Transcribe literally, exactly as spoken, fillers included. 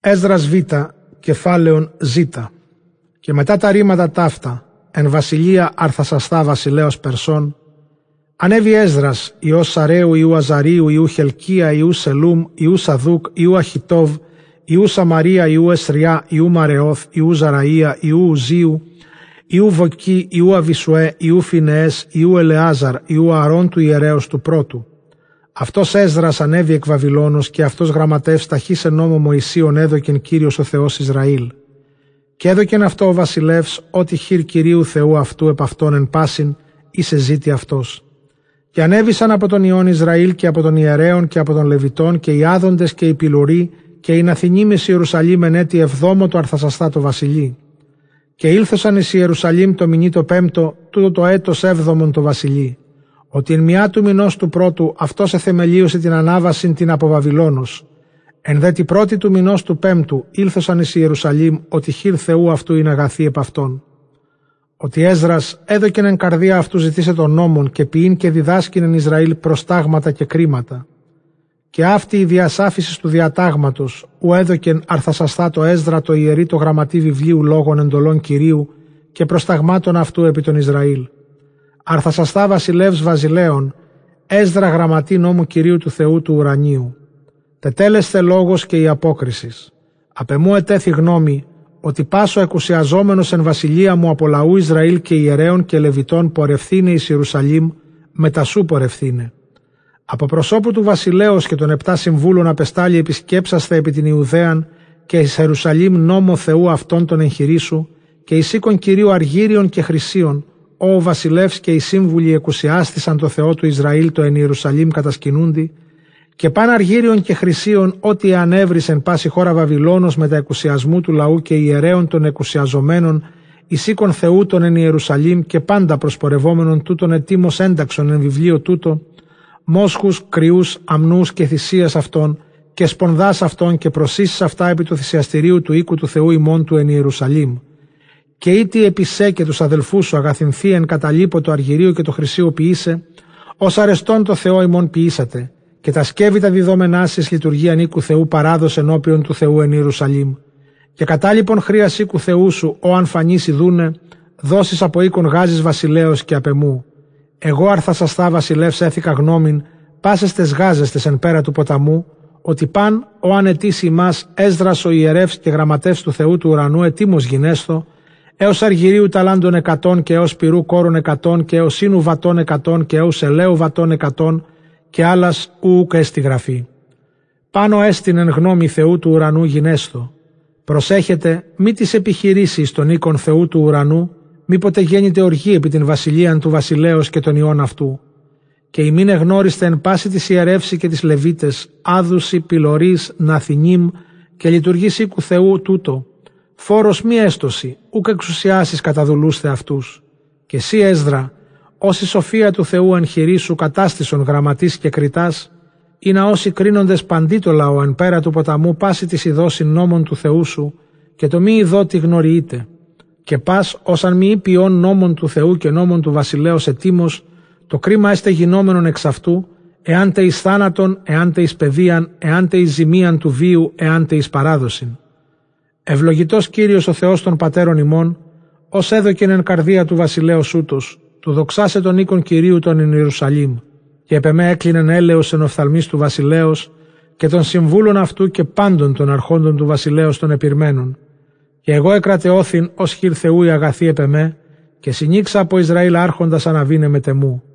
Έσδρας Β, κεφάλαιον Ζ. Και μετά τα ρήματα ταύτα, εν βασιλεία Αρθασαστά βασιλέως Περσών, ανέβη Έσδρας, ιός Σαρέου, ιού Αζαρίου, ιού Χελκία, ιού Σελούμ, ιού Σαδούκ, ιού Αχιτόβ, ιού Σαμαρία, ιού Εσριά, ιού Μαρεώθ, ιού Ζαραΐα, ιού Ουζίου, ιού Βοκή, ιού Αβισουέ, ιού Φινεές, ιού Ελεάζαρ, ιού Αρών του ιερέως του πρώτου. Αυτός Έσδρας ανέβη εκ Βαβυλώνος και αυτός γραμματεύς ταχύσε νόμο Μωυσίων έδωκεν Κύριος ο Θεός Ισραήλ. Και έδωκεν αυτό ο βασιλεύς ότι χείρ Κυρίου Θεού αυτού επ' αυτόν εν πάσιν εις εζήτη αυτός. Και ανέβησαν από τον Υιόν Ισραήλ και από τον ιερέων και από τον Λεβιτών και οι άδοντες και οι πυλουροί και οι Ναθινίμες Ιερουσαλήμ εν έτη εβδόμο το Αρθασαστά το βασιλεί. Και ήλθωσαν εις Ιερουσαλήμ το μηνύ το πέμπτο, τούτο το έτος έβδομον το βασιλεί. Ότι εν μιά του μηνός του πρώτου αυτός εθεμελίωσε την ανάβασιν την από Βαβυλώνος. Εν δε τη πρώτη του μηνός του πέμπτου ήλθωσαν εις Ιερουσαλήμ ότι χείρ Θεού αυτού είναι αγαθή επ' αυτόν. Ότι Έσδρας έδωκεν εν καρδία αυτού ζητήσε των νόμων και ποιήν και διδάσκην εν Ισραήλ προστάγματα και κρίματα. Και αυτή η διασάφιση του διατάγματος, ου έδωκεν Αρθασαστά το Έσδρα το ιερή το γραμματή βιβλίου λόγων εντολών Κυρίου και προσταγμάτων αυτού επί τον Ισραήλ. Αρθασαστά βασιλεύς Βαζιλέων, Έσδρα γραμματή νόμου Κυρίου του Θεού του ουρανίου. Τετέλεσθε λόγος και η απόκρισης. Απ' εμού ετέθη γνώμη, ότι πάσο εκουσιαζόμενος εν βασιλεία μου από λαού Ισραήλ και ιερέων και Λεβιτών πορευθύνε εις Ιερουσαλήμ, μετά σου πορευθύνε. Από προσώπου του βασιλέως και των επτά συμβούλων απεστάλει επισκέψαστε επί την Ιουδαίαν και εις Ιερουσαλήμ νόμο Θεού αυτών των εγχειρήσου και εις οίκων Κυρίου αργύριων και χρυσίων, ο βασιλεύς και οι σύμβουλοι εκουσιάστησαν το Θεό του Ισραήλ το εν Ιερουσαλήμ κατασκηνούντι, και παν αργύριων και χρυσίων ό,τι ανέβρισεν πάση χώρα Βαβυλώνος με τα εκουσιασμού του λαού και ιερέων των εκουσιαζομένων, εις οίκων Θεού των εν Ιερουσαλήμ και πάντα προσπορευόμενων τούτων ετήμως ένταξον εν βιβλίο τούτο, μόσχους, κρυούς, αμνούς και θυσίας αυτών και σπονδάς αυτών και προσήσεις αυτά επί του θυσιαστηρίου του οίκου του Θεού ημών του εν Ιερουσαλήμ. Και ήτι επί σε και τους αδελφούς σου αγαθυνθεί εν καταλείπω το αργυρίο και το χρυσίο ποιήσε, ως αρεστόν το Θεό ημών ποιήσατε, και τα σκεύη τα διδόμενά εις λειτουργίαν οίκου Θεού παράδοσε ενώπιον του Θεού εν Ιερουσαλήμ. Και κατάλοιπον χρίας οίκου Θεού σου, ο αν φανείς ιδούνε, δώσεις από οίκον γάζης βασιλέως και απ' εμού. Εγώ Αρθασαστά βασιλεύς έθηκα γνώμην, πάσεστες γάζεστες εν πέρα του ποταμού, ότι παν ο ανετήσει ημάς Έσδρας ο ιερεύς και γραμματεύς του Θεού του ουρανού ετήμος γινέστο, έως αργυρίου ταλάντων εκατόν και έως πυρού κόρων εκατόν και έως ίνου βατών εκατόν και έως ελαίου βατών εκατόν και άλλας ουουκ έστι γραφή. Πάνω έστιν εν γνώμη Θεού του ουρανού γινέστο. Προσέχετε μη τις επιχειρήσεις των οίκων Θεού του ουρανού, μήποτε γέννηται οργή επί την βασιλείαν του βασιλέως και των ιών αυτού. Και ημίν εγνώριστε εν πάση της ιερεύση και της Λεβίτες, άδουση, πυλωρής, ναθινίμ και λειτουργής οίκου Θεού τούτο. Φόρος μη έστωση, ούκ εξουσιάσεις καταδουλούστε αυτούς. Και εσύ Έσδρα, ως η σοφία του Θεού εν χειρί σου κατάστησον γραμματής και κριτάς, ή να όσοι κρίνοντες παντί το λαό εν πέρα του ποταμού πάση της ειδώσιν νόμων του Θεού σου, και το μη ειδώτη γνωριείτε. Και πας όσαν μη ποιών νόμων του Θεού και νόμων του βασιλέως ετήμος, το κρίμα έστε γινόμενον εξ αυτού, εάν τε εις θάνατον, εάν τε εις παιδείαν, εάν τε εις ζημίαν του βίου, εάν τε εις παράδοσιν. Ευλογητός Κύριος ο Θεός των πατέρων ημών, ως έδωκεν εν καρδία του βασιλέως ούτως, του δοξάσε τον οίκον Κυρίου των εν Ιερουσαλήμ, και επ' εμέ έκλεινεν έλεος εν οφθαλμής του βασιλέως και των συμβούλων αυτού και πάντων των αρχόντων του βασιλέως των επιρμένων. Και εγώ εκρατεώθην ως χειρ Θεού η αγαθή επ' εμέ, και συνήξα από Ισραήλ άρχοντας αναβήνε με τεμού.